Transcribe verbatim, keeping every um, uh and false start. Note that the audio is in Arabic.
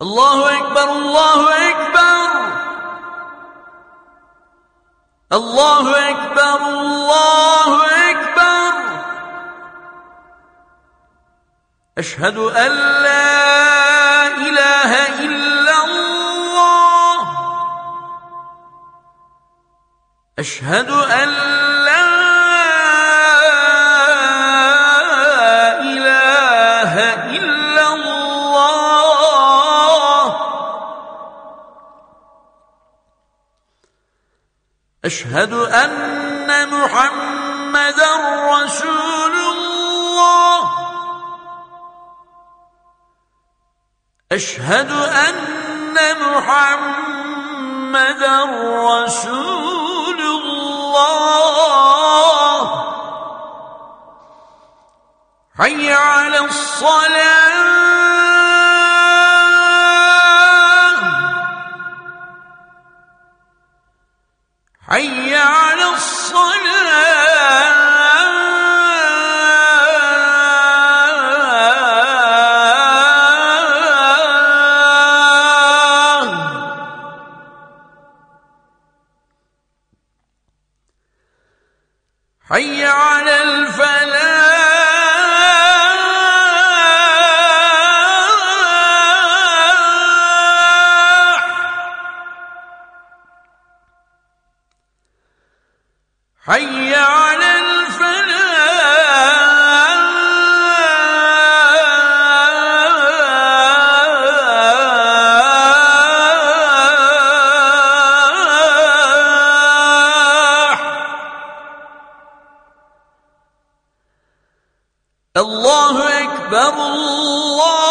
الله أكبر الله أكبر الله أكبر الله أكبر. أشهد أن لا إله إلا الله. أشهد أن لا إله إلا الله. أشهد أن محمدا رسول الله. أشهد أن محمدا رسول الله. حي على الصلاة. حي على الصلاة. حي على الفلاح. حي على الله أكبر الله